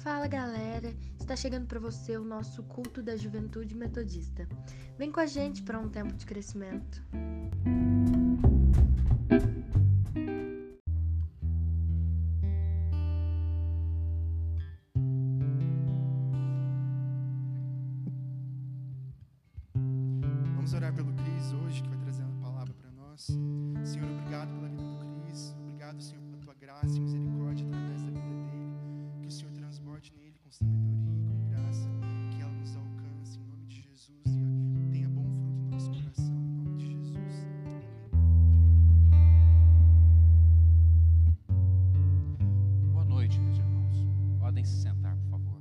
Fala galera, está chegando para você o nosso culto da juventude metodista. Vem com a gente para um tempo de crescimento. Vamos orar pelo Cris hoje, que vai trazer uma palavra para nós. Senhor, obrigado pela vida do Cris. Obrigado, Senhor, pela tua graça e misericórdia através da vida dele. Que o Senhor transborde nele com sabedoria e com graça. Que ela nos alcance em nome de Jesus e tenha bom fruto no nosso coração, em nome de Jesus. Boa noite, meus irmãos. Podem se sentar, por favor.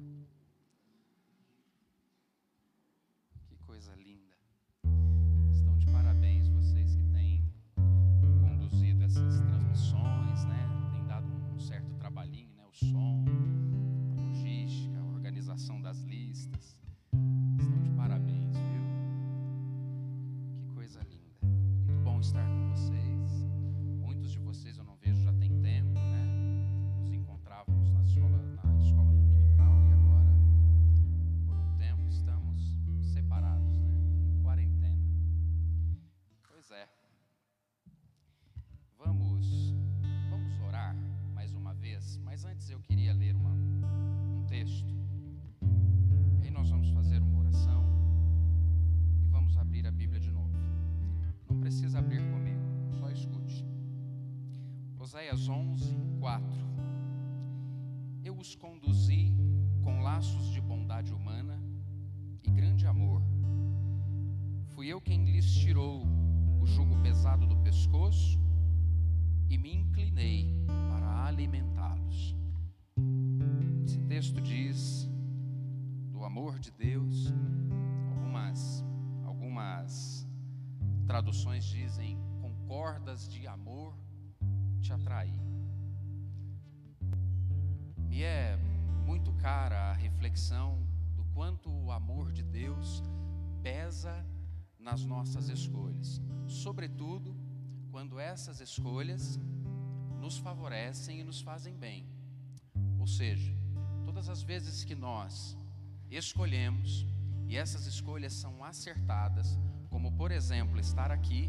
Que coisa linda. Estão de parabéns vocês que têm conduzido essas transmissões, né? Tem dado um certo trabalhinho, né? O som, a logística, a organização das listas. Estão de parabéns, viu? Que coisa linda. Muito bom estar com vocês. Muitos de vocês eu não vejo já tem tempo, né? Nos encontrávamos na escola dominical e agora, por um tempo, estamos separados, né? Em quarentena. Pois é. Vamos orar mais uma vez, mas antes eu queria ler um texto. E aí nós vamos fazer uma oração e vamos abrir a Bíblia de novo. Não precisa abrir comigo, só escute. Oséias 11:4. Eu os conduzi com laços de bondade humana e grande amor. Fui eu quem lhes tirou o jugo pesado do pescoço e me inclinei para alimentá-los. Esse texto diz do amor de Deus. Algumas traduções dizem com cordas de amor te atraí. Me é muito cara a reflexão do quanto o amor de Deus pesa nas nossas escolhas, sobretudo quando essas escolhas nos favorecem e nos fazem bem. Ou seja, todas as vezes que nós escolhemos e essas escolhas são acertadas, como por exemplo estar aqui,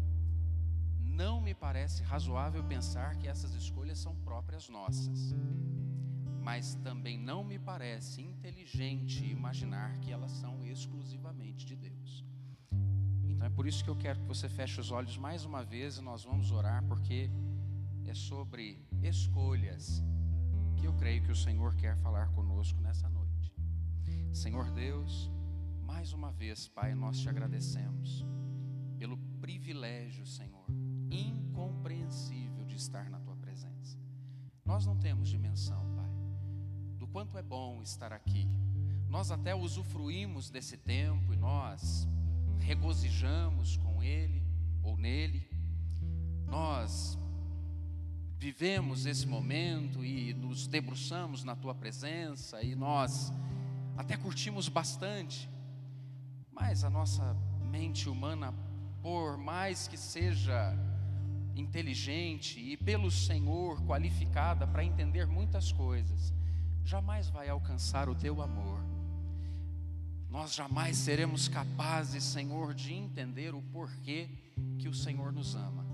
não me parece razoável pensar que essas escolhas são próprias nossas, mas também não me parece inteligente imaginar que elas são exclusivamente de Deus. Então é por isso que eu quero que você feche os olhos mais uma vez e nós vamos orar, porque é sobre escolhas que eu creio que o Senhor quer falar conosco nessa noite. Senhor Deus, mais uma vez, Pai, nós te agradecemos pelo privilégio, Senhor, incompreensível de estar na Tua presença. Nós não temos dimensão, Pai, do quanto é bom estar aqui. Nós até usufruímos desse tempo e nós regozijamos com Ele ou nele. Nós vivemos esse momento e nos debruçamos na Tua presença e nós até curtimos bastante, mas a nossa mente humana, por mais que seja inteligente e pelo Senhor qualificada para entender muitas coisas, jamais vai alcançar o Teu amor. Nós jamais seremos capazes, Senhor, de entender o porquê que o Senhor nos ama.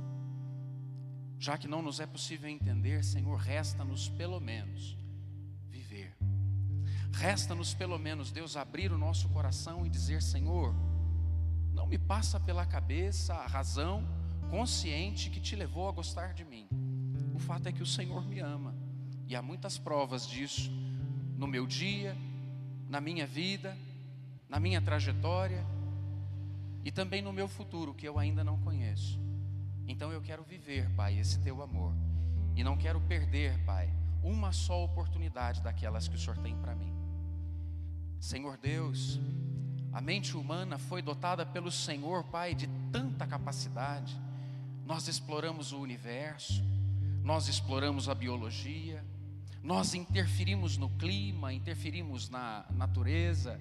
Já que não nos é possível entender, Senhor, resta-nos pelo menos viver. Resta-nos pelo menos, Deus, abrir o nosso coração e dizer: Senhor, não me passa pela cabeça a razão consciente que te levou a gostar de mim. O fato é que o Senhor me ama, e há muitas provas disso no meu dia, na minha vida, na minha trajetória e também no meu futuro, que eu ainda não conheço. Então eu quero viver, Pai, esse Teu amor, e não quero perder, Pai, uma só oportunidade daquelas que o Senhor tem para mim. Senhor Deus, a mente humana foi dotada pelo Senhor, Pai, de tanta capacidade. Nós exploramos o universo, nós exploramos a biologia, nós interferimos no clima, interferimos na natureza,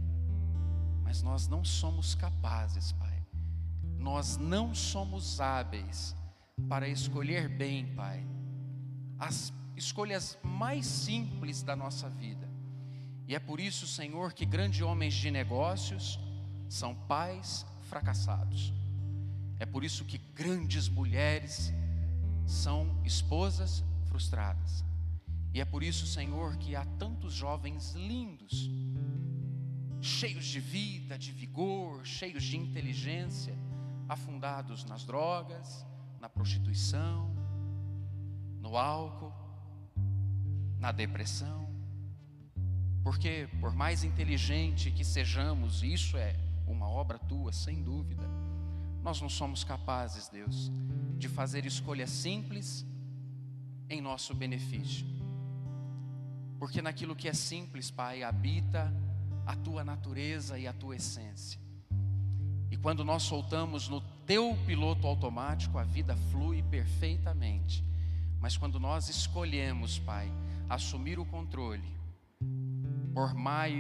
mas nós não somos capazes, Pai. Nós não somos hábeis para escolher bem, Pai, as escolhas mais simples da nossa vida. E é por isso, Senhor, que grandes homens de negócios são pais fracassados. É por isso que grandes mulheres são esposas frustradas. E é por isso, Senhor, que há tantos jovens lindos, cheios de vida, de vigor, cheios de inteligência, afundados nas drogas, na prostituição, no álcool, na depressão. Porque por mais inteligente que sejamos, e isso é uma obra tua, sem dúvida, nós não somos capazes, Deus, de fazer escolhas simples em nosso benefício. Porque naquilo que é simples, Pai, habita a tua natureza e a tua essência. E quando nós soltamos no teu piloto automático, a vida flui perfeitamente. Mas quando nós escolhemos, Pai, assumir o controle, por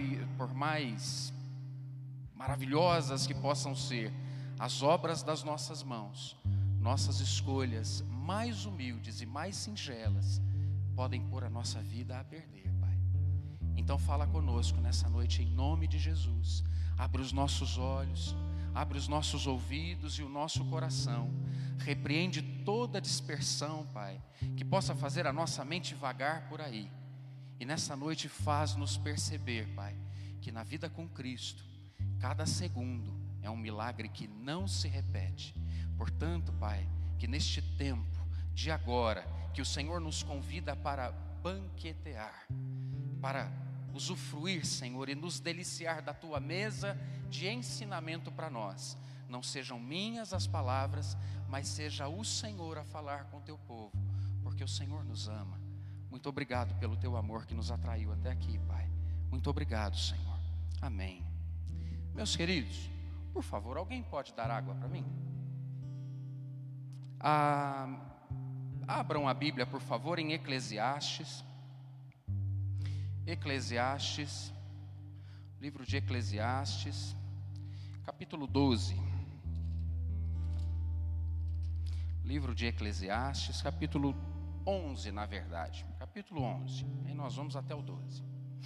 mais maravilhosas que possam ser as obras das nossas mãos, nossas escolhas mais humildes e mais singelas podem pôr a nossa vida a perder, Pai. Então fala conosco nessa noite em nome de Jesus. Abre os nossos olhos, abre os nossos ouvidos e o nosso coração. Repreende toda dispersão, Pai, que possa fazer a nossa mente vagar por aí. E nessa noite faz-nos perceber, Pai, que na vida com Cristo, cada segundo é um milagre que não se repete. Portanto, Pai, que neste tempo de agora, que o Senhor nos convida para banquetear, para usufruir, Senhor, e nos deliciar da Tua mesa de ensinamento para nós. Não sejam minhas as palavras, mas seja o Senhor a falar com o Teu povo, porque o Senhor nos ama. Muito obrigado pelo Teu amor que nos atraiu até aqui, Pai. Muito obrigado, Senhor. Amém. Meus queridos, por favor, alguém pode dar água para mim? Abram a Bíblia, por favor, em Eclesiastes. Eclesiastes, livro de Eclesiastes, capítulo 12. Livro de Eclesiastes, capítulo 11, na verdade. Capítulo 11. Aí nós vamos até o 12.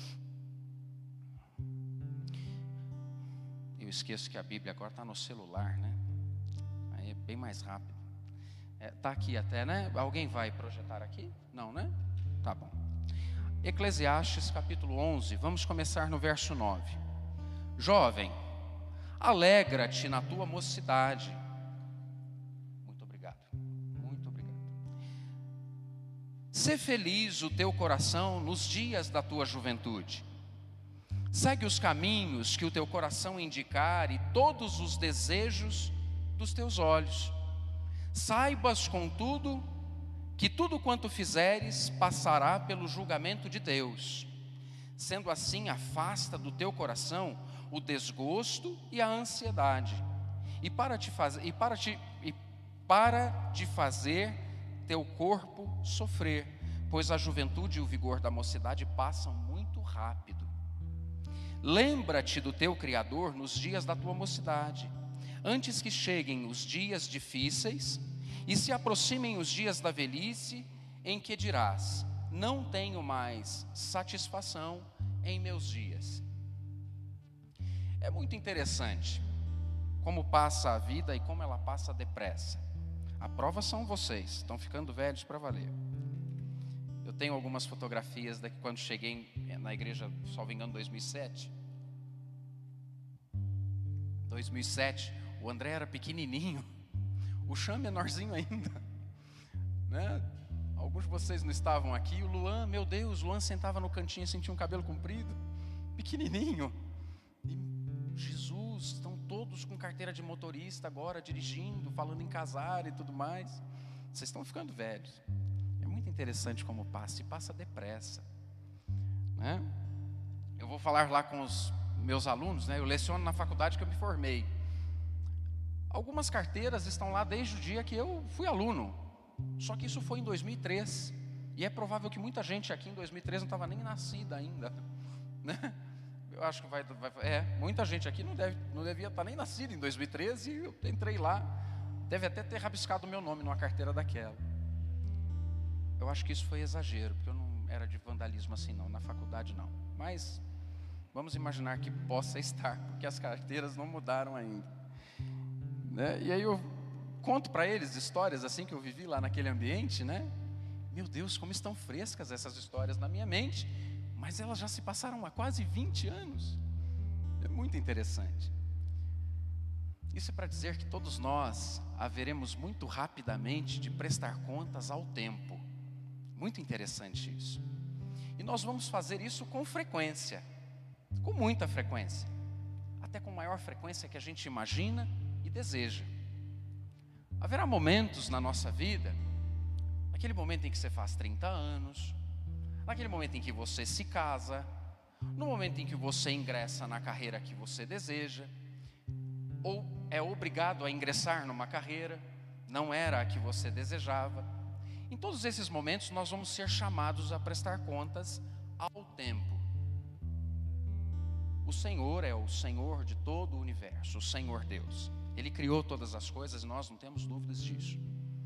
Eu esqueço que a Bíblia agora está no celular, né? Aí é bem mais rápido. Está aqui até, né? Alguém vai projetar aqui? Não, né? Tá bom. Eclesiastes capítulo 11, vamos começar no verso 9. Jovem, alegra-te na tua mocidade. Muito obrigado, muito obrigado. Sê feliz o teu coração nos dias da tua juventude. Segue os caminhos que o teu coração indicar e todos os desejos dos teus olhos. Saibas, contudo, que tudo quanto fizeres passará pelo julgamento de Deus. Sendo assim, afasta do teu coração o desgosto e a ansiedade, e para de fazer teu corpo sofrer, pois a juventude e o vigor da mocidade passam muito rápido. Lembra-te do teu Criador nos dias da tua mocidade, antes que cheguem os dias difíceis e se aproximem os dias da velhice, em que dirás: não tenho mais satisfação em meus dias. É muito interessante como passa a vida e como ela passa depressa. A prova são vocês, estão ficando velhos para valer. Eu tenho algumas fotografias daqui quando cheguei na igreja, salvo engano, 2007. 2007, o André era pequenininho, o Cham menorzinho ainda, né? Alguns de vocês não estavam aqui. O Luan, meu Deus, o Luan sentava no cantinho, sentia um cabelo comprido, pequenininho. E Jesus, estão todos com carteira de motorista agora, dirigindo, falando em casar e tudo mais. Vocês estão ficando velhos. É muito interessante como passa, e passa depressa, né? Eu vou falar lá com os meus alunos, né? Eu leciono na faculdade que eu me formei. Algumas carteiras estão lá desde o dia que eu fui aluno. Só que isso foi em 2003. E é provável que muita gente aqui em 2003 não estava nem nascida ainda, né? Eu acho que muita gente aqui não devia estar nem nascida em 2013. E eu entrei lá, deve até ter rabiscado o meu nome numa carteira daquela. Eu acho que isso foi exagero, porque eu não era de vandalismo assim não, na faculdade não. Mas vamos imaginar que possa estar, porque as carteiras não mudaram ainda, né? E aí eu conto para eles histórias assim que eu vivi lá naquele ambiente, né? Meu Deus, como estão frescas essas histórias na minha mente, mas elas já se passaram há quase 20 anos. É muito interessante. Isso é para dizer que todos nós haveremos muito rapidamente de prestar contas ao tempo. Muito interessante isso. E nós vamos fazer isso com frequência, com muita frequência, até com maior frequência que a gente imagina e deseja. Haverá momentos na nossa vida, naquele momento em que você faz 30 anos, naquele momento em que você se casa, no momento em que você ingressa na carreira que você deseja, ou é obrigado a ingressar numa carreira, não era a que você desejava. Em todos esses momentos nós vamos ser chamados a prestar contas ao tempo. O Senhor é o Senhor de todo o universo, o Senhor Deus. Ele criou todas as coisas e nós não temos dúvidas disso.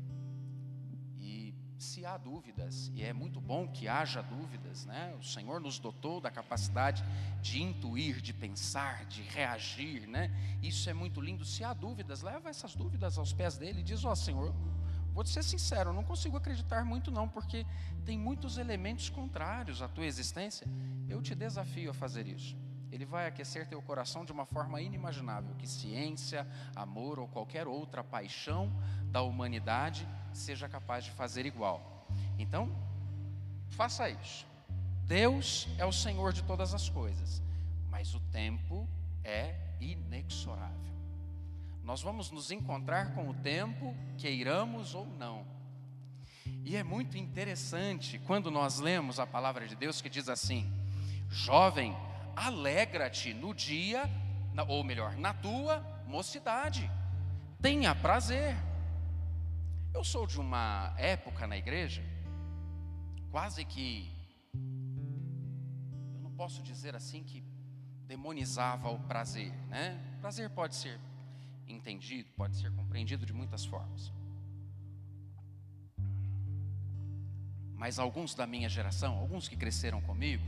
E se há dúvidas, e é muito bom que haja dúvidas, né? O Senhor nos dotou da capacidade de intuir, de pensar, de reagir, né? Isso é muito lindo. Se há dúvidas, leva essas dúvidas aos pés dele e diz: ó, Senhor, vou te ser sincero, eu não consigo acreditar muito não, porque tem muitos elementos contrários à tua existência. Eu te desafio a fazer isso. Ele vai aquecer teu coração de uma forma inimaginável, que ciência, amor ou qualquer outra paixão da humanidade seja capaz de fazer igual. Então, faça isso. Deus é o Senhor de todas as coisas, mas o tempo é inexorável. Nós vamos nos encontrar com o tempo, queiramos ou não. E é muito interessante quando nós lemos a palavra de Deus que diz assim: jovem, alegra-te no dia, ou melhor, na tua mocidade, tenha prazer. Eu sou de uma época na igreja, quase que, eu não posso dizer assim que demonizava o prazer, né? Prazer pode ser entendido, pode ser compreendido de muitas formas. Mas alguns da minha geração, alguns que cresceram comigo,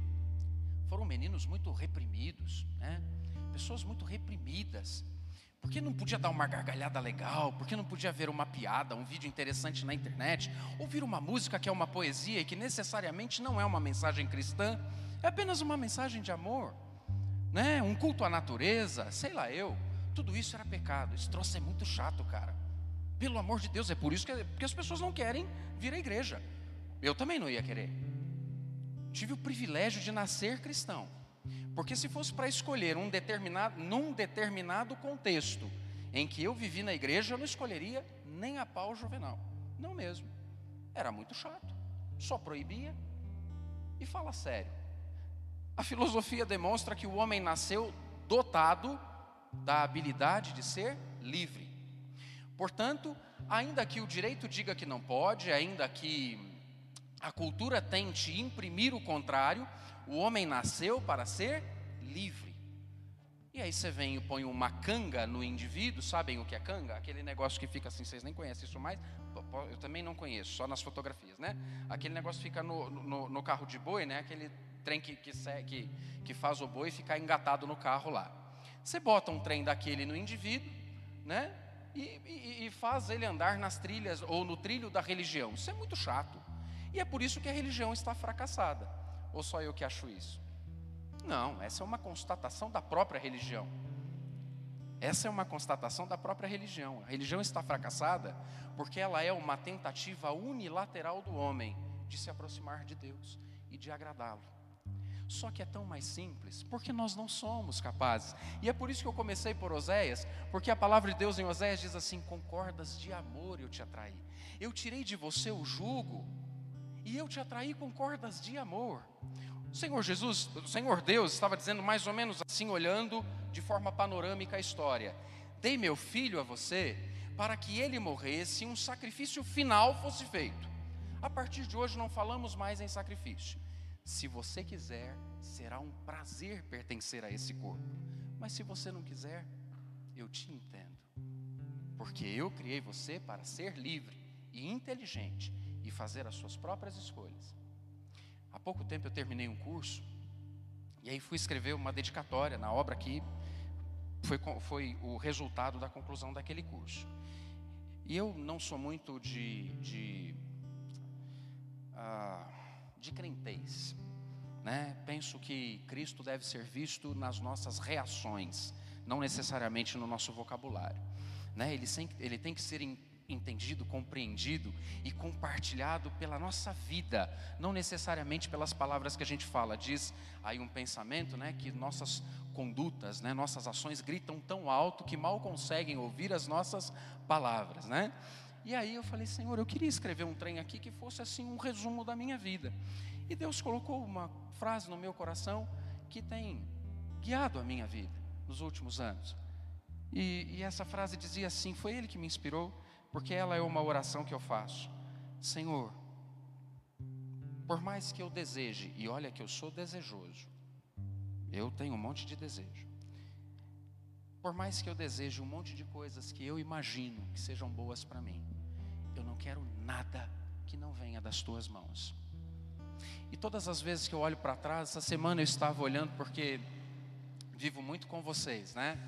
foram meninos muito reprimidos, né? Pessoas muito reprimidas, porque não podia dar uma gargalhada legal, porque não podia ver uma piada, um vídeo interessante na internet, ouvir uma música que é uma poesia e que necessariamente não é uma mensagem cristã, é apenas uma mensagem de amor, né? Um culto à natureza, sei lá eu, tudo isso era pecado. Esse troço é muito chato, cara. Pelo amor de Deus, é por isso que as pessoas não querem vir à igreja. Eu também não ia querer. Tive o privilégio de nascer cristão, porque se fosse para escolher num determinado contexto em que eu vivi na igreja, eu não escolheria nem a pau Juvenal, não mesmo. Era muito chato, só proibia. E fala sério, a filosofia demonstra que o homem nasceu dotado da habilidade de ser livre. Portanto, ainda que o direito diga que não pode, ainda que a cultura tente imprimir o contrário, o homem nasceu para ser livre. E aí você vem e põe uma canga no indivíduo. Sabem o que é canga? Aquele negócio que fica assim, vocês nem conhecem isso mais. Eu também não conheço, só nas fotografias, né? Aquele negócio fica no carro de boi, né? Aquele trem que faz o boi ficar engatado no carro lá. Você bota um trem daquele no indivíduo, né? E faz ele andar nas trilhas ou no trilho da religião. Isso é muito chato. E é por isso que a religião está fracassada. Ou só eu que acho isso? Não, essa é uma constatação da própria religião. Essa é uma constatação da própria religião. A religião está fracassada porque ela é uma tentativa unilateral do homem de se aproximar de Deus e de agradá-lo. Só que é tão mais simples, porque nós não somos capazes. E é por isso que eu comecei por Oséias, porque a palavra de Deus em Oséias diz assim: com cordas de amor eu te atraí. Eu tirei de você o jugo e eu te atraí com cordas de amor. O Senhor Deus estava dizendo mais ou menos assim, olhando de forma panorâmica a história: dei meu filho a você para que ele morresse e um sacrifício final fosse feito. A partir de hoje não falamos mais em sacrifício. Se você quiser, será um prazer pertencer a esse corpo. Mas se você não quiser, eu te entendo. Porque eu criei você para ser livre e inteligente. e fazer as suas próprias escolhas. Há pouco tempo eu terminei um curso, e aí fui escrever uma dedicatória na obra que foi o resultado da conclusão daquele curso. E eu não sou muito de crentez, né? Penso que Cristo deve ser visto nas nossas reações, não necessariamente no nosso vocabulário, né? Ele tem que ser entendido, compreendido e compartilhado pela nossa vida, não necessariamente pelas palavras que a gente fala. Diz aí um pensamento, né, que nossas condutas, né, nossas ações gritam tão alto que mal conseguem ouvir as nossas palavras, né? E aí eu falei: Senhor, eu queria escrever um trem aqui que fosse assim um resumo da minha vida. E Deus colocou uma frase no meu coração que tem guiado a minha vida nos últimos anos. E essa frase dizia assim, foi Ele que me inspirou, porque ela é uma oração que eu faço: Senhor, por mais que eu deseje, e olha que eu sou desejoso, eu tenho um monte de desejo, por mais que eu deseje um monte de coisas que eu imagino que sejam boas para mim, eu não quero nada que não venha das tuas mãos. E todas as vezes que eu olho para trás, essa semana eu estava olhando, porque vivo muito com vocês, né?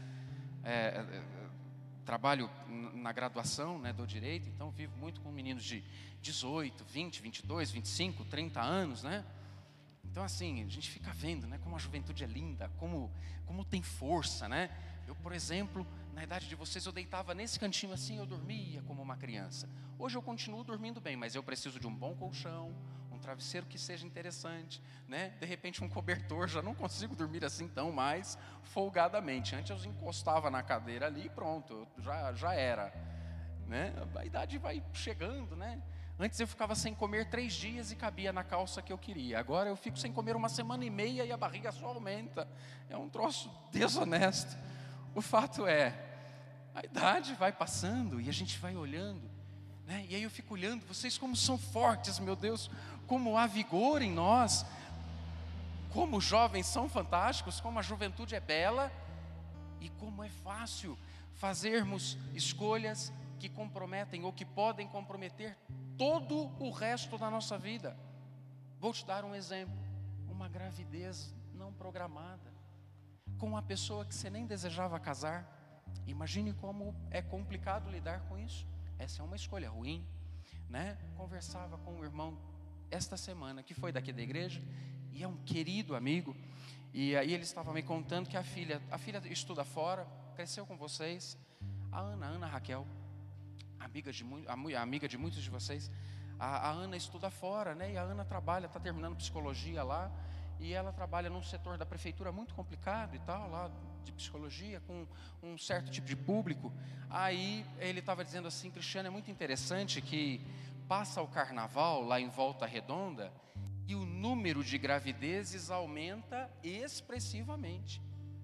Trabalho na graduação, né, do direito, então vivo muito com meninos de 18, 20, 22, 25, 30 anos, né? Então assim, a gente fica vendo, né, como a juventude é linda, como tem força, né? Eu, por exemplo, na idade de vocês, eu deitava nesse cantinho assim, eu dormia como uma criança. Hoje eu continuo dormindo bem, mas eu preciso de um bom colchão, um travesseiro que seja interessante, né? De repente um cobertor, já não consigo dormir assim tão mais folgadamente. Antes eu encostava na cadeira ali e pronto, já era, né? A idade vai chegando, né? Antes eu ficava sem comer 3 dias e cabia na calça que eu queria. Agora eu fico sem comer 1 semana e meia e a barriga só aumenta. É um troço desonesto. O fato é, a idade vai passando e a gente vai olhando, né? E aí eu fico olhando, vocês como são fortes, meu Deus, como há vigor em nós, como os jovens são fantásticos, como a juventude é bela e como é fácil fazermos escolhas que comprometem ou que podem comprometer todo o resto da nossa vida. Vou te dar um exemplo: uma gravidez não programada, com uma pessoa que você nem desejava casar. Imagine como é complicado lidar com isso. Essa é uma escolha ruim, né? Conversava com um irmão esta semana, que foi daqui da igreja, e é um querido amigo, e aí ele estava me contando que a filha estuda fora, cresceu com vocês, a Ana Raquel, amiga de muitos de vocês. A Ana estuda fora, né? E a Ana trabalha, está terminando psicologia lá, e ela trabalha num setor da prefeitura muito complicado e tal, lá de psicologia, com um certo tipo de público. Aí ele estava dizendo assim: Cristiano, é muito interessante que passa o carnaval lá em Volta Redonda e o número de gravidezes aumenta expressivamente.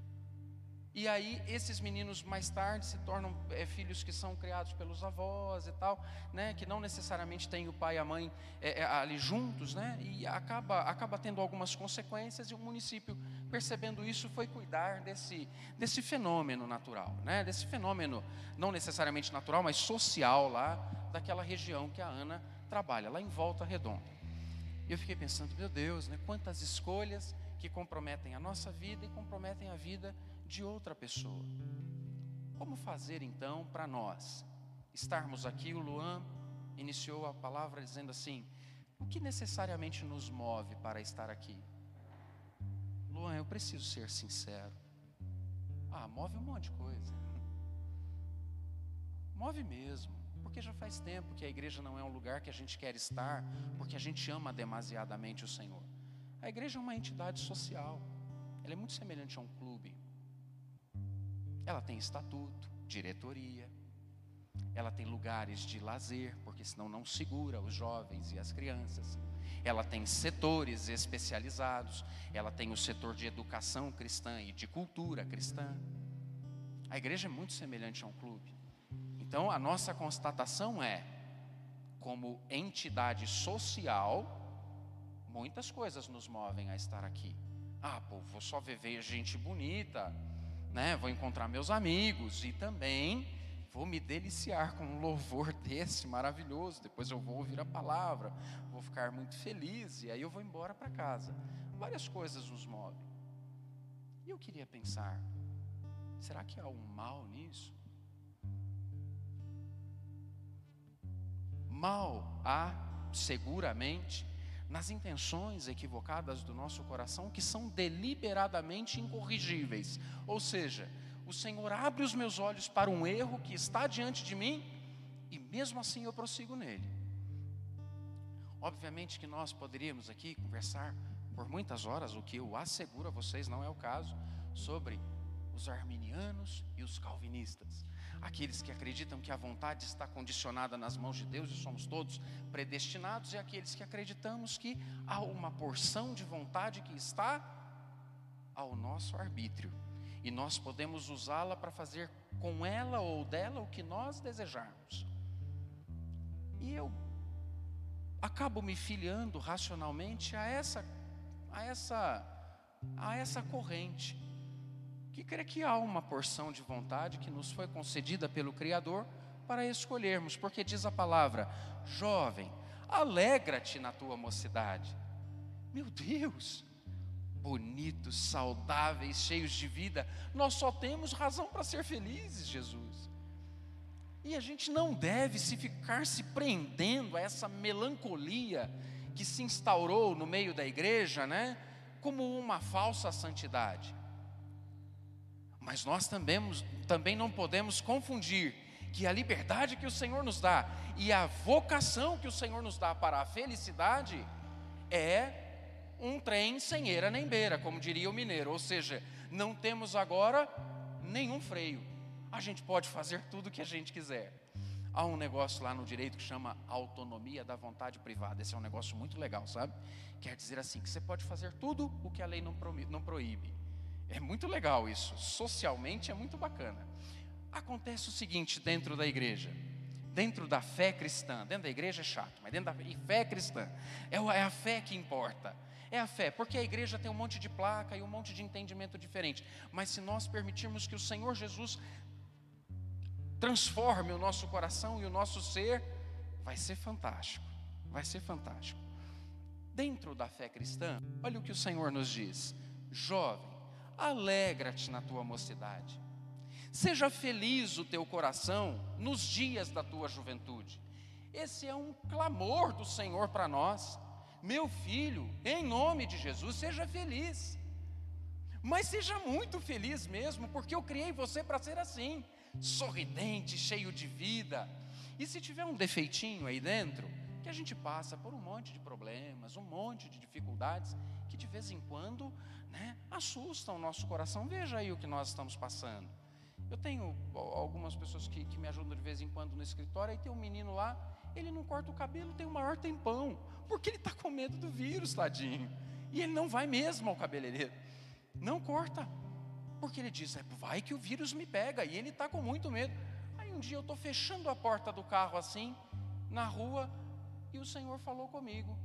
E aí esses meninos mais tarde se tornam filhos que são criados pelos avós e tal, né, que não necessariamente têm o pai e a mãe ali juntos, né, e acaba tendo algumas consequências, e o município, percebendo isso, foi cuidar desse fenômeno natural, né, desse fenômeno não necessariamente natural, mas social lá daquela região que a Ana trabalha, lá em Volta Redonda. E eu fiquei pensando, meu Deus, né, quantas escolhas que comprometem a nossa vida e comprometem a vida de outra pessoa. Como fazer então para nós estarmos aqui? O Luan iniciou a palavra dizendo assim: o que necessariamente nos move para estar aqui? Luan, eu preciso ser sincero. Move um monte de coisa. Move mesmo, porque já faz tempo que a igreja não é um lugar que a gente quer estar, porque a gente ama demasiadamente o Senhor. A igreja é uma entidade social, ela é muito semelhante a um clube. Ela tem estatuto, diretoria, ela tem lugares de lazer, porque senão não segura os jovens e as crianças. Ela tem setores especializados, ela tem o setor de educação cristã e de cultura cristã. A igreja é muito semelhante a um clube. Então a nossa constatação é, como entidade social, muitas coisas nos movem a estar aqui. Vou só ver gente bonita, né? Vou encontrar meus amigos, e também vou me deliciar com um louvor desse maravilhoso, depois eu vou ouvir a palavra, vou ficar muito feliz, e aí eu vou embora para casa. Várias coisas nos movem. E eu queria pensar, será que há um mal nisso? Mal há, seguramente, nas intenções equivocadas do nosso coração, que são deliberadamente incorrigíveis. Ou seja, o Senhor abre os meus olhos para um erro que está diante de mim, e mesmo assim eu prossigo nele. Obviamente que nós poderíamos aqui conversar por muitas horas, o que eu asseguro a vocês não é o caso, sobre os arminianos e os calvinistas. Aqueles que acreditam que a vontade está condicionada nas mãos de Deus e somos todos predestinados, e aqueles que acreditamos que há uma porção de vontade que está ao nosso arbítrio, e nós podemos usá-la para fazer com ela ou dela o que nós desejarmos. E eu acabo me filiando racionalmente a essa corrente, que crê que há uma porção de vontade que nos foi concedida pelo Criador para escolhermos, porque diz a palavra: jovem, alegra-te na tua mocidade. Meu Deus, bonitos, saudáveis, cheios de vida, nós só temos razão para ser felizes, Jesus. E a gente não deve ficar se prendendo a essa melancolia que se instaurou no meio da igreja, né, como uma falsa santidade. Mas nós também não podemos confundir que a liberdade que o Senhor nos dá e a vocação que o Senhor nos dá para a felicidade é um trem sem eira nem beira, como diria o mineiro. Ou seja, não temos agora nenhum freio. A gente pode fazer tudo o que a gente quiser. Há um negócio lá no direito que chama autonomia da vontade privada. Esse é um negócio muito legal, sabe? Quer dizer assim, que você pode fazer tudo o que a lei não proíbe. É muito legal isso, socialmente é muito bacana. Acontece o seguinte dentro da igreja, dentro da fé cristã, dentro da igreja é chato, mas dentro da fé cristã, é a fé que importa. É a fé, porque a igreja tem um monte de placa e um monte de entendimento diferente. Mas se nós permitirmos que o Senhor Jesus transforme o nosso coração e o nosso ser, vai ser fantástico, vai ser fantástico. Dentro da fé cristã, olha o que o Senhor nos diz: jovem, alegra-te na tua mocidade, seja feliz o teu coração nos dias da tua juventude. Esse é um clamor do Senhor para nós. Meu filho, em nome de Jesus, seja feliz, mas seja muito feliz mesmo, porque eu criei você para ser assim, sorridente, cheio de vida. E se tiver um defeitinho aí dentro, que a gente passa por um monte de problemas, um monte de dificuldades, que de vez em quando, né, assustam o nosso coração. Veja aí o que nós estamos passando. Eu tenho algumas pessoas que me ajudam de vez em quando no escritório, aí tem um menino lá, ele não corta o cabelo, tem o maior tempão, porque ele está com medo do vírus, tadinho, e ele não vai mesmo ao cabeleireiro, não corta, porque ele diz, vai que o vírus me pega, e ele está com muito medo. Aí um dia eu estou fechando a porta do carro assim, na rua, e o Senhor falou comigo: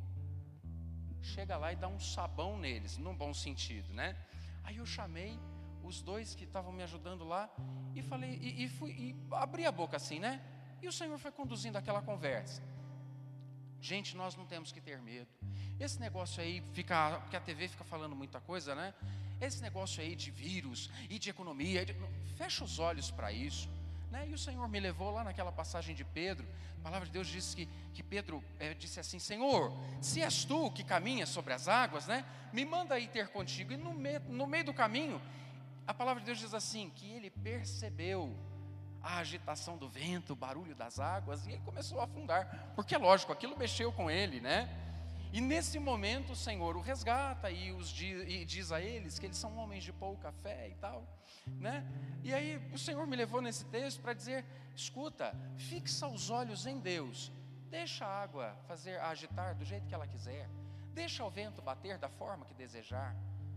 chega lá e dá um sabão neles, num bom sentido, né? Aí eu chamei os dois que estavam me ajudando lá, e falei, e abri a boca assim, né? E o Senhor foi conduzindo aquela conversa. Gente, nós não temos que ter medo. Esse negócio aí, porque a TV fica falando muita coisa, né? Esse negócio aí de vírus e de economia, fecha os olhos para isso, né? E o Senhor me levou lá naquela passagem de Pedro. A palavra de Deus diz que Pedro disse assim: Senhor, se és tu que caminhas sobre as águas, né? Me manda ir ter contigo. E no meio do caminho, a palavra de Deus diz assim, que ele percebeu a agitação do vento, o barulho das águas, e ele começou a afundar, porque é lógico, aquilo mexeu com ele, né? E nesse momento o Senhor o resgata e diz a eles que eles são homens de pouca fé e tal, né? E aí o Senhor me levou nesse texto para dizer: escuta, fixa os olhos em Deus, deixa a água agitar do jeito que ela quiser, deixa o vento bater da forma que desejar.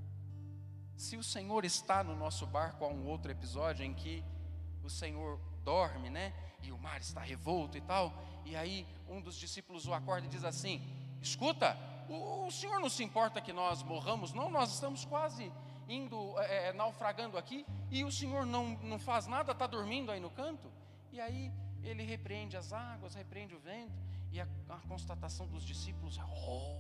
Se o Senhor está no nosso barco, há um outro episódio em que o Senhor dorme, né? E o mar está revolto e tal, e aí um dos discípulos o acorda e diz assim: escuta, o Senhor não se importa que nós morramos, não? Nós estamos quase naufragando aqui, e o Senhor não faz nada, está dormindo aí no canto? E aí ele repreende as águas, repreende o vento, e a constatação dos discípulos é: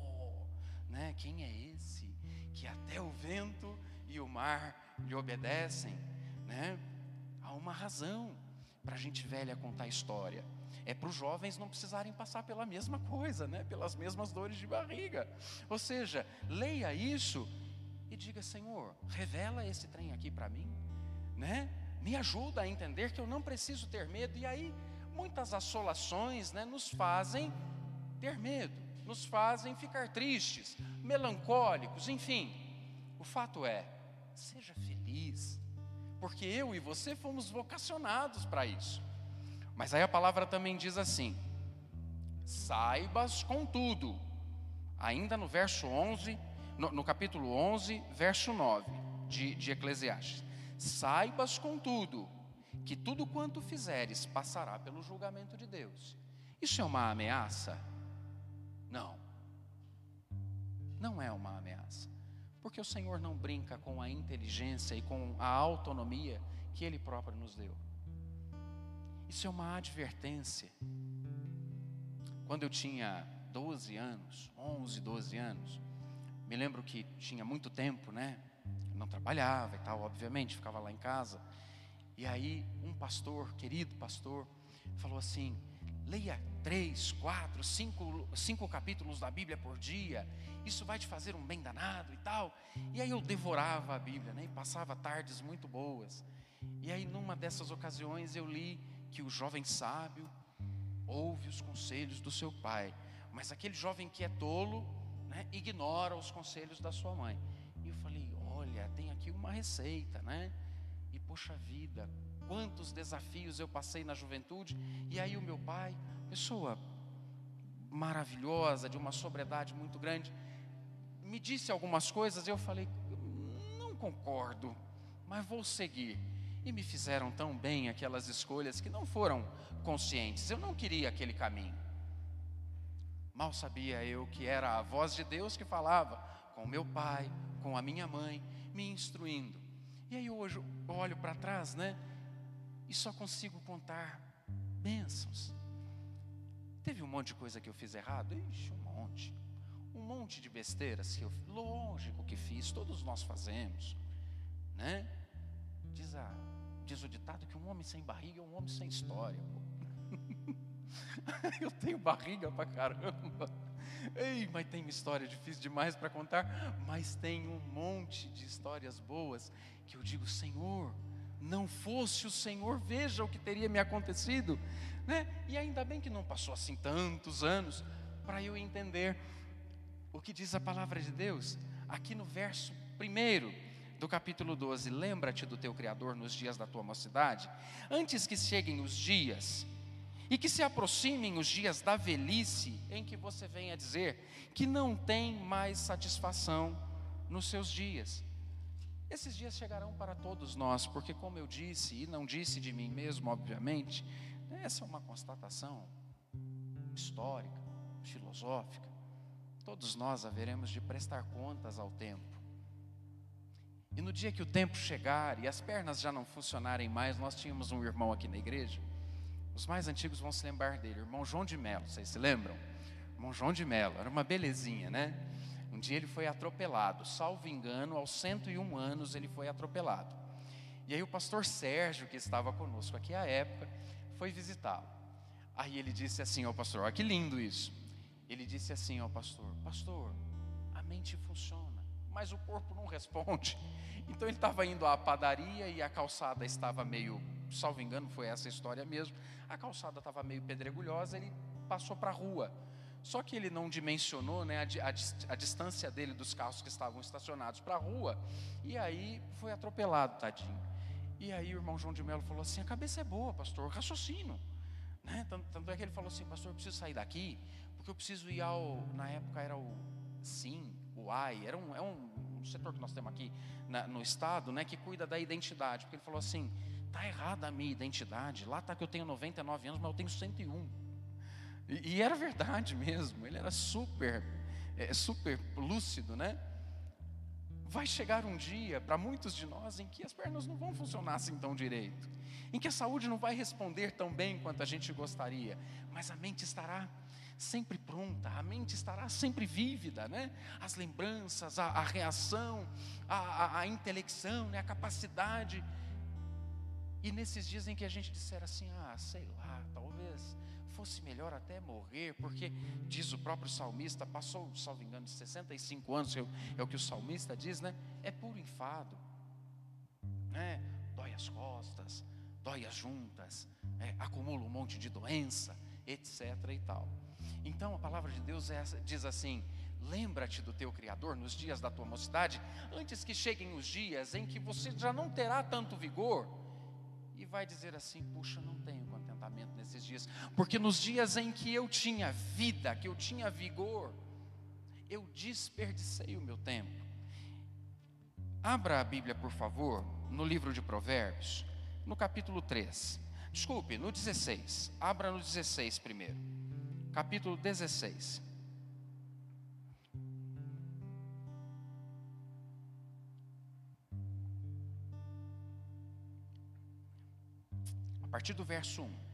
né? Quem é esse que até o vento e o mar lhe obedecem, né? Há uma razão para a gente velha contar a história. É para os jovens não precisarem passar pela mesma coisa, né? Pelas mesmas dores de barriga. Ou seja, leia isso e diga: Senhor, revela esse trem aqui para mim, né? Me ajuda a entender que eu não preciso ter medo. E aí, muitas assolações, né, nos fazem ter medo, nos fazem ficar tristes, melancólicos, enfim. O fato é, seja feliz, porque eu e você fomos vocacionados para isso. Mas aí a palavra também diz assim: saibas contudo, ainda no verso 11, no capítulo 11, verso 9 de Eclesiastes: saibas contudo, que tudo quanto fizeres passará pelo julgamento de Deus. Isso é uma ameaça? Não, não é uma ameaça, porque o Senhor não brinca com a inteligência e com a autonomia que Ele próprio nos deu. Isso é uma advertência. Quando eu tinha 12 anos, 11, 12 anos, me lembro que tinha muito tempo, né? Não trabalhava e tal, obviamente, ficava lá em casa. E aí um pastor, querido pastor, falou assim: leia 3, 4, 5 capítulos da Bíblia por dia, isso vai te fazer um bem danado e tal. E aí eu devorava a Bíblia, né? E passava tardes muito boas. E aí numa dessas ocasiões eu li que o jovem sábio ouve os conselhos do seu pai, mas aquele jovem que é tolo, né, ignora os conselhos da sua mãe. E eu falei: olha, tem aqui uma receita, né? E poxa vida, quantos desafios eu passei na juventude. E aí o meu pai, pessoa maravilhosa, de uma sobriedade muito grande, me disse algumas coisas. E eu falei: não concordo, mas vou seguir. E me fizeram tão bem aquelas escolhas que não foram conscientes. Eu não queria aquele caminho. Mal sabia eu que era a voz de Deus que falava com meu pai, com a minha mãe, me instruindo. E aí hoje eu olho para trás, né? E só consigo contar bênçãos. Teve um monte de coisa que eu fiz errado? Ixi, um monte de besteiras que eu, lógico que fiz, todos nós fazemos, né? Diz o ditado que um homem sem barriga é um homem sem história. Eu tenho barriga pra caramba. Ei, mas tem história difícil demais para contar. Mas tem um monte de histórias boas que eu digo: Senhor, não fosse o Senhor, veja o que teria me acontecido, né? E ainda bem que não passou assim tantos anos para eu entender o que diz a palavra de Deus aqui no verso 1 do capítulo 12: lembra-te do teu Criador nos dias da tua mocidade, antes que cheguem os dias e que se aproximem os dias da velhice, em que você venha dizer que não tem mais satisfação nos seus dias. Esses dias chegarão para todos nós, porque como eu disse, e não disse de mim mesmo, obviamente, essa é uma constatação histórica, filosófica. Todos nós haveremos de prestar contas ao tempo. E no dia que o tempo chegar e as pernas já não funcionarem mais, nós tínhamos um irmão aqui na igreja. Os mais antigos vão se lembrar dele, o irmão João de Melo, vocês se lembram? O irmão João de Melo, era uma belezinha, né? Um dia ele foi atropelado, salvo engano, aos 101 anos ele foi atropelado. E aí o pastor Sérgio, que estava conosco aqui à época, foi visitá-lo. Aí ele disse assim ao pastor: olha que lindo isso. Ele disse assim ao pastor: pastor, a mente funciona, mas o corpo não responde. Então ele estava indo à padaria e a calçada estava meio, salvo engano, foi essa história mesmo, a calçada estava meio pedregulhosa, ele passou para a rua. Só que ele não dimensionou, né, a distância dele dos carros que estavam estacionados para a rua, e aí foi atropelado, tadinho. E aí o irmão João de Melo falou assim: a cabeça é boa, pastor, raciocínio, né? Tanto é que ele falou assim: pastor, eu preciso sair daqui, porque eu preciso ir na época era o SIM, o AI, é um setor que nós temos aqui no estado, né, que cuida da identidade. Porque ele falou assim: está errada a minha identidade, lá está que eu tenho 99 anos, mas eu tenho 101. E era verdade mesmo, ele era super lúcido, né? vai chegar um dia, para muitos de nós, em que as pernas não vão funcionar assim tão direito, em que a saúde não vai responder tão bem quanto a gente gostaria, mas a mente estará sempre pronta, a mente estará sempre vívida, né? As lembranças, a reação, a intelecção, né? A capacidade. E nesses dias em que a gente disser assim, sei lá, talvez fosse melhor até morrer, porque diz o próprio salmista, passou, salvo engano, de 65 anos, é o que o salmista diz, né? É puro enfado, né? Dói as costas, dói as juntas, acumula um monte de doença, etc. e tal. Então a palavra de Deus diz assim: lembra-te do teu Criador nos dias da tua mocidade, antes que cheguem os dias em que você já não terá tanto vigor, e vai dizer assim: puxa, não tenho contentamento nesses dias, porque nos dias em que eu tinha vida, que eu tinha vigor, eu desperdicei o meu tempo. Abra a Bíblia, por favor, no livro de Provérbios, no capítulo 3, desculpe, no 16, abra no 16 primeiro, capítulo 16. A partir do verso 1.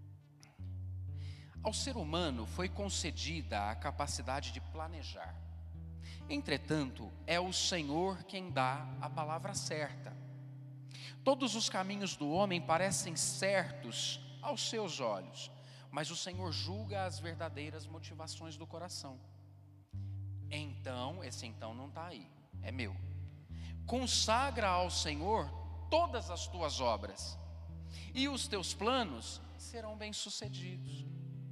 Ao ser humano foi concedida a capacidade de planejar. Entretanto, é o Senhor quem dá a palavra certa. Todos os caminhos do homem parecem certos aos seus olhos, mas o Senhor julga as verdadeiras motivações do coração. Então, esse então não está aí, é meu. Consagra ao Senhor todas as tuas obras, e os teus planos serão bem-sucedidos.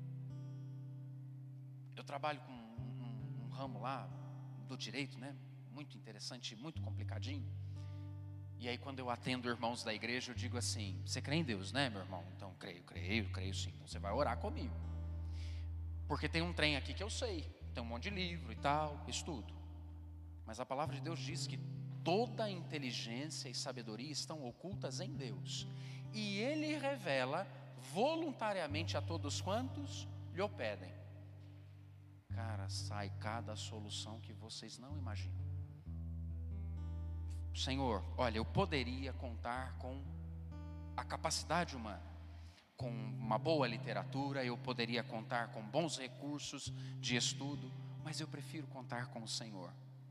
Eu trabalho com um ramo lá do direito, né? Muito interessante, muito complicadinho. E aí quando eu atendo irmãos da igreja, eu digo assim: você crê em Deus, né, meu irmão? Então, creio sim. Então você vai orar comigo, porque tem um trem aqui que eu sei, tem um monte de livro e tal, estudo. Mas a palavra de Deus diz que toda a inteligência e sabedoria estão ocultas em Deus, e Ele revela voluntariamente a todos quantos lhe o pedem. Cara, sai cada solução que vocês não imaginam. Senhor, olha, eu poderia contar com a capacidade humana, com uma boa literatura, eu poderia contar com bons recursos de estudo, mas eu prefiro contar com o Senhor.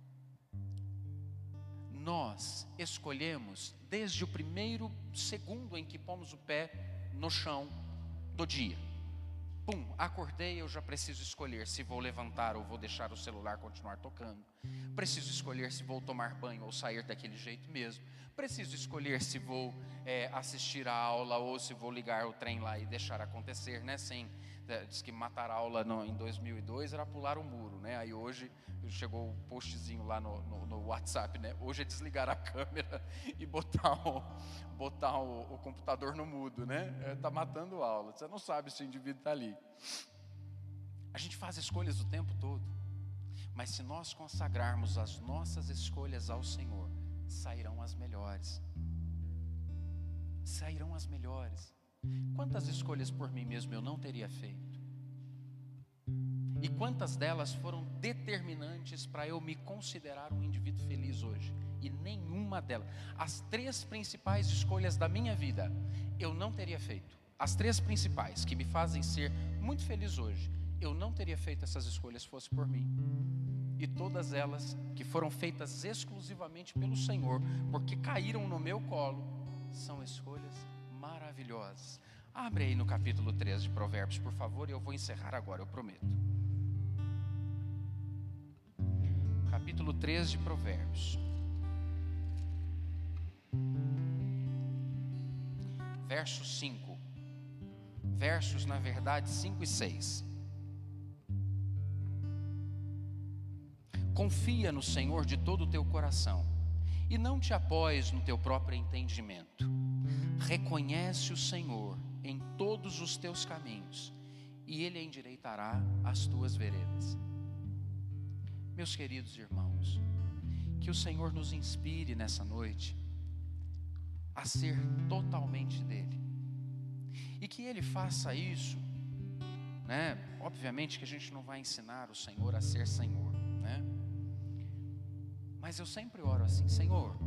Nós escolhemos desde o primeiro segundo em que pomos o pé no chão do dia. Acordei, eu já preciso escolher se vou levantar ou vou deixar o celular continuar tocando. Preciso escolher se vou tomar banho ou sair daquele jeito mesmo. Preciso escolher se vou assistir a aula ou se vou ligar o trem lá e deixar acontecer, né? Diz que matar a aula em 2002 era pular o muro, né? Aí hoje chegou o postzinho lá no WhatsApp, né? Hoje é desligar a câmera e botar o computador no mudo, né? Está matando a aula. Você não sabe se o indivíduo está ali. A gente faz escolhas o tempo todo, mas se nós consagrarmos as nossas escolhas ao Senhor, sairão as melhores. Sairão as melhores. Quantas escolhas por mim mesmo eu não teria feito? E quantas delas foram determinantes para eu me considerar um indivíduo feliz hoje? E nenhuma delas. As 3 principais escolhas da minha vida eu não teria feito. As 3 principais que me fazem ser muito feliz hoje, eu não teria feito essas escolhas se fosse por mim. E todas elas que foram feitas exclusivamente pelo Senhor, porque caíram no meu colo, são escolhas maravilhosas. Abre aí no capítulo 3 de Provérbios, por favor, e eu vou encerrar agora, eu prometo. Capítulo 3 de Provérbios. Verso 5. Versos, na verdade, 5 e 6. Confia no Senhor de todo o teu coração, e não te apoies no teu próprio entendimento. Reconhece o Senhor em todos os teus caminhos, e Ele endireitará as tuas veredas. Meus queridos irmãos, que o Senhor nos inspire nessa noite a ser totalmente dele, e que Ele faça isso, né? Obviamente que a gente não vai ensinar o Senhor a ser Senhor, né? Mas eu sempre oro assim: Senhor,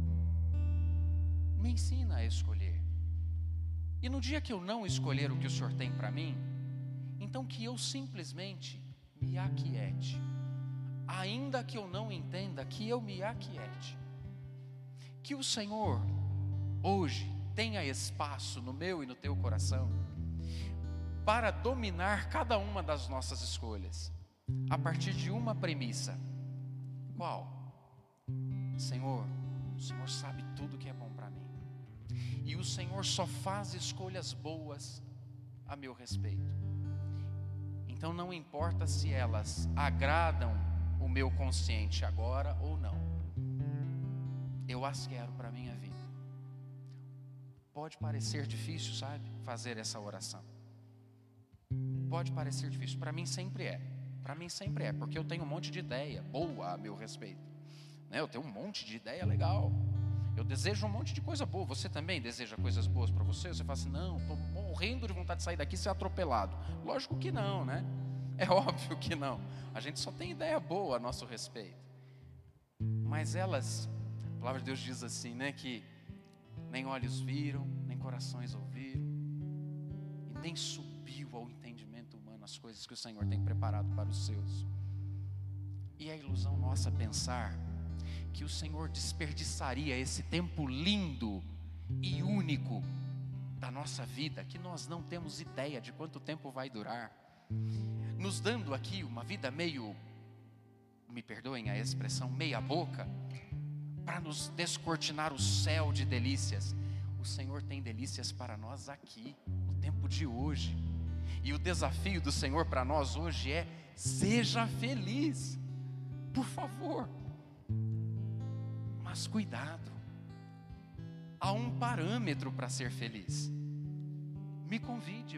me ensina a escolher. E no dia que eu não escolher o que o Senhor tem para mim, então que eu simplesmente me aquiete. Ainda que eu não entenda, que eu me aquiete. Que o Senhor hoje tenha espaço no meu e no teu coração para dominar cada uma das nossas escolhas, a partir de uma premissa. Qual? Senhor, o Senhor sabe tudo que é bom para mim, e o Senhor só faz escolhas boas a meu respeito. Então não importa se elas agradam o meu consciente agora ou não, eu as quero para a minha vida. Pode parecer difícil, sabe, fazer essa oração. Pode parecer difícil, para mim sempre é. Para mim sempre é, porque eu tenho um monte de ideia boa a meu respeito, né? Eu tenho um monte de ideia legal. Eu desejo um monte de coisa boa. Você também deseja coisas boas para você? Você fala assim: não, estou morrendo de vontade de sair daqui e ser atropelado. Lógico que não, né? É óbvio que não. A gente só tem ideia boa a nosso respeito. Mas elas, a palavra de Deus diz assim, né? Que nem olhos viram, nem corações ouviram, e nem subiu ao entendimento humano as coisas que o Senhor tem preparado para os seus. E é ilusão nossa pensar que o Senhor desperdiçaria esse tempo lindo e único da nossa vida, que nós não temos ideia de quanto tempo vai durar, nos dando aqui uma vida meio, me perdoem a expressão, meia boca, para nos descortinar o céu de delícias. O Senhor tem delícias para nós aqui, no tempo de hoje. E o desafio do Senhor para nós hoje é: seja feliz, por favor. Mas cuidado, há um parâmetro para ser feliz. Me convide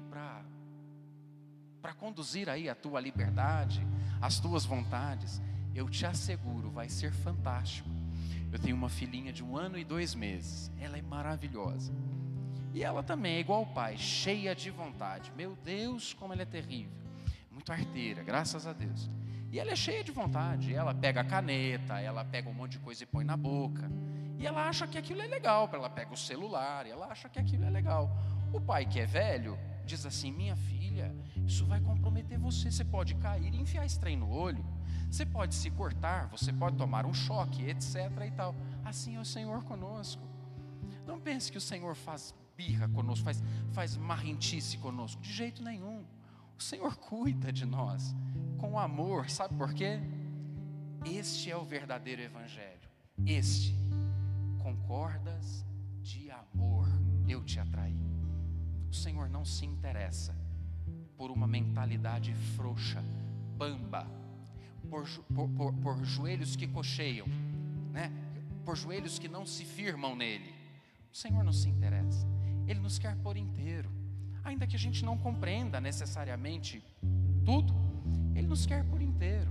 para conduzir aí a tua liberdade, as tuas vontades. Eu te asseguro, vai ser fantástico. Eu tenho uma filhinha de 1 ano e 2 meses. Ela é maravilhosa. E ela também é igual ao pai, cheia de vontade. Meu Deus, como ela é terrível. Muito arteira, graças a Deus. E ela é cheia de vontade. Ela pega a caneta, ela pega um monte de coisa e põe na boca. E ela acha que aquilo é legal. Ela pega o celular e ela acha que aquilo é legal. O pai, que é velho, diz assim: minha filha, isso vai comprometer você. Você pode cair e enfiar esse trem no olho. Você pode se cortar, você pode tomar um choque, etc. e tal. Assim é o Senhor conosco. Não pense que o Senhor faz birra conosco, faz marrentice conosco. De jeito nenhum. O Senhor cuida de nós com amor. Sabe por quê? Este é o verdadeiro evangelho. Este: com cordas de amor eu te atraí. O Senhor não se interessa por uma mentalidade frouxa, bamba, por joelhos que cocheiam, né? Por joelhos que não se firmam nele. O Senhor não se interessa. Ele nos quer por inteiro. Ainda que a gente não compreenda necessariamente tudo, Ele nos quer por inteiro.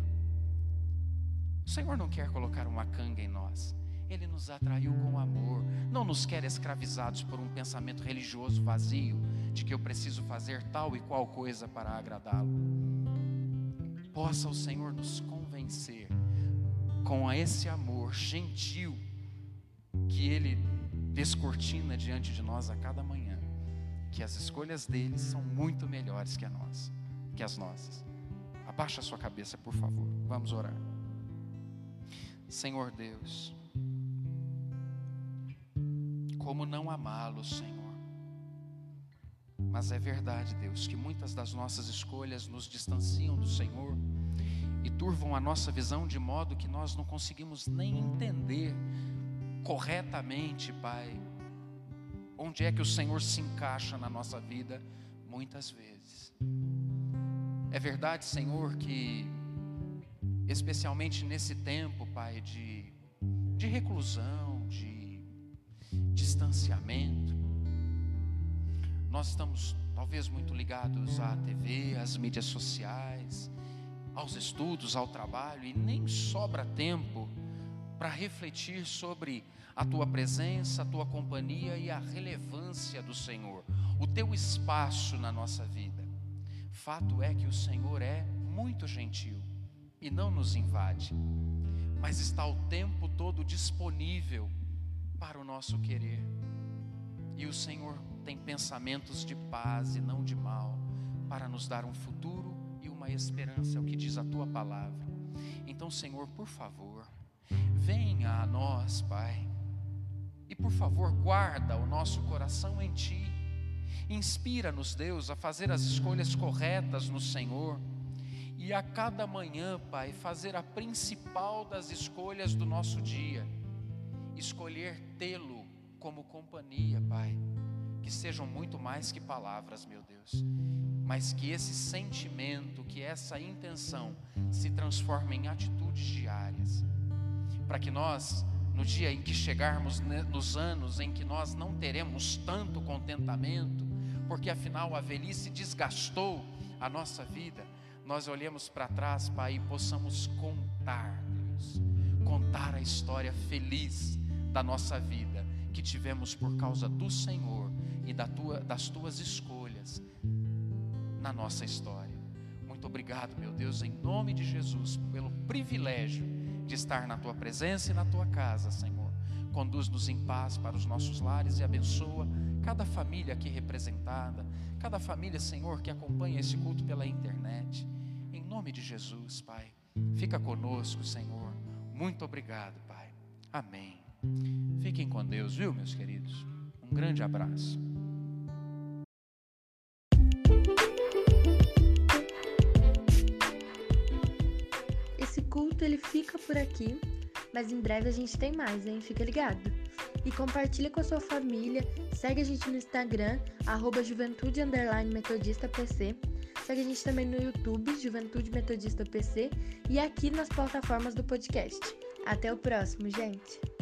O Senhor não quer colocar uma canga em nós. Ele nos atraiu com amor. Não nos quer escravizados por um pensamento religioso vazio, de que eu preciso fazer tal e qual coisa para agradá-lo. Possa o Senhor nos convencer com esse amor gentil que Ele descortina diante de nós a cada manhã, que as escolhas dele são muito melhores que as nossas. Abaixa a sua cabeça, por favor. Vamos orar. Senhor Deus, como não amá-lo, Senhor? Mas é verdade, Deus, que muitas das nossas escolhas nos distanciam do Senhor e turvam a nossa visão de modo que nós não conseguimos nem entender corretamente, Pai, onde é que o Senhor se encaixa na nossa vida, muitas vezes. É verdade, Senhor, que especialmente nesse tempo, Pai, de reclusão, de distanciamento, nós estamos talvez muito ligados à TV, às mídias sociais, aos estudos, ao trabalho, e nem sobra tempo para refletir sobre a Tua presença, a Tua companhia e a relevância do Senhor, o Teu espaço na nossa vida. Fato é que o Senhor é muito gentil e não nos invade, mas está o tempo todo disponível para o nosso querer. E o Senhor tem pensamentos de paz e não de mal, para nos dar um futuro e uma esperança, é o que diz a Tua palavra. Então, Senhor, por favor, venha a nós, Pai, e por favor, guarda o nosso coração em Ti. Inspira-nos, Deus, a fazer as escolhas corretas no Senhor, e a cada manhã, Pai, fazer a principal das escolhas do nosso dia, escolher tê-lo como companhia, Pai. Que sejam muito mais que palavras, meu Deus, mas que esse sentimento, que essa intenção se transforme em atitudes diárias, para que nós, no dia em que chegarmos nos anos em que nós não teremos tanto contentamento, porque afinal a velhice desgastou a nossa vida, nós olhemos para trás, Pai, e possamos contar, Deus, contar a história feliz da nossa vida, que tivemos por causa do Senhor e das Tuas escolhas na nossa história. Muito obrigado, meu Deus, em nome de Jesus, pelo privilégio de estar na Tua presença e na Tua casa, Senhor. Conduz-nos em paz para os nossos lares e abençoa cada família aqui representada, cada família, Senhor, que acompanha esse culto pela internet. Em nome de Jesus, Pai, fica conosco, Senhor. Muito obrigado, Pai. Amém. Fiquem com Deus, viu, meus queridos? Um grande abraço. Esse culto ele fica por aqui, mas em breve a gente tem mais, hein? Fica ligado. E compartilha com a sua família, segue a gente no Instagram, @juventude_metodista_pc, segue a gente também no YouTube, Juventude Metodista PC, e aqui nas plataformas do podcast. Até o próximo, gente!